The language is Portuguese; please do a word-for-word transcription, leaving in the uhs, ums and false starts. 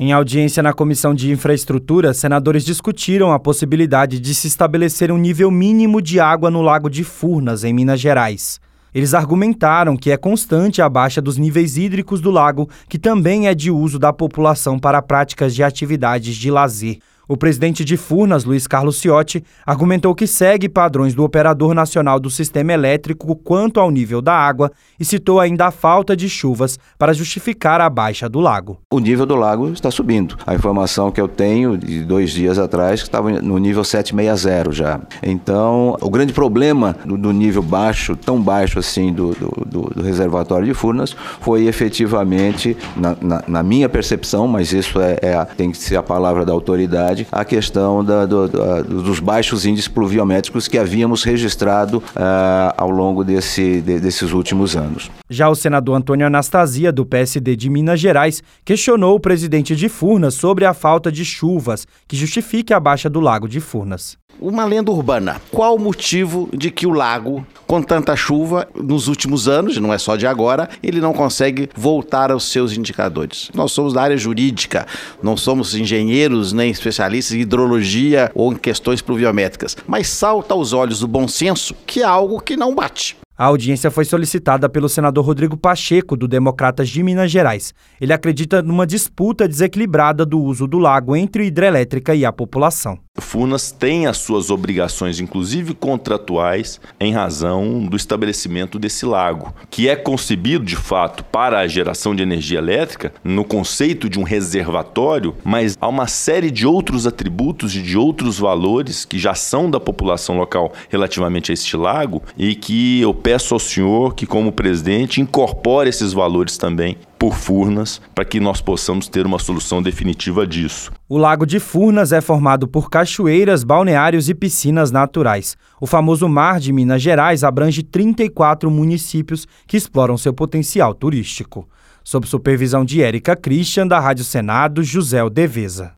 Em audiência na Comissão de Infraestrutura, senadores discutiram a possibilidade de se estabelecer um nível mínimo de água no Lago de Furnas, em Minas Gerais. Eles argumentaram que é constante a baixa dos níveis hídricos do lago, que também é de uso da população para práticas de atividades de lazer. O presidente de Furnas, Luiz Carlos Ciotti, argumentou que segue padrões do Operador Nacional do Sistema Elétrico quanto ao nível da água e citou ainda a falta de chuvas para justificar a baixa do lago. O nível do lago está subindo. A informação que eu tenho de dois dias atrás que estava no nível setecentos e sessenta já. Então, o grande problema do, do nível baixo, tão baixo assim do, do, do reservatório de Furnas, foi efetivamente, na, na, na minha percepção, mas isso é, é, tem que ser a palavra da autoridade, a questão da, do, da, dos baixos índices pluviométricos que havíamos registrado uh, ao longo desse, de, desses últimos anos. Já o senador Antônio Anastasia, do P S D de Minas Gerais, questionou o presidente de Furnas sobre a falta de chuvas que justifique a baixa do Lago de Furnas. Uma lenda urbana. Qual o motivo de que o lago, com tanta chuva, nos últimos anos, não é só de agora, ele não consegue voltar aos seus indicadores? Nós somos da área jurídica, não somos engenheiros nem especialistas em hidrologia ou em questões pluviométricas, mas salta aos olhos do bom senso que é algo que não bate. A audiência foi solicitada pelo senador Rodrigo Pacheco, do Democratas de Minas Gerais. Ele acredita numa disputa desequilibrada do uso do lago entre a hidrelétrica e a população. Furnas tem as suas obrigações, inclusive contratuais, em razão do estabelecimento desse lago, que é concebido, de fato, para a geração de energia elétrica, no conceito de um reservatório, mas há uma série de outros atributos e de outros valores que já são da população local relativamente a este lago e que eu peço ao senhor que, como presidente, incorpore esses valores também por Furnas, para que nós possamos ter uma solução definitiva disso. O Lago de Furnas é formado por cachoeiras, balneários e piscinas naturais. O famoso Mar de Minas Gerais abrange trinta e quatro municípios que exploram seu potencial turístico. Sob supervisão de Érica Christian, da Rádio Senado, José Deveza.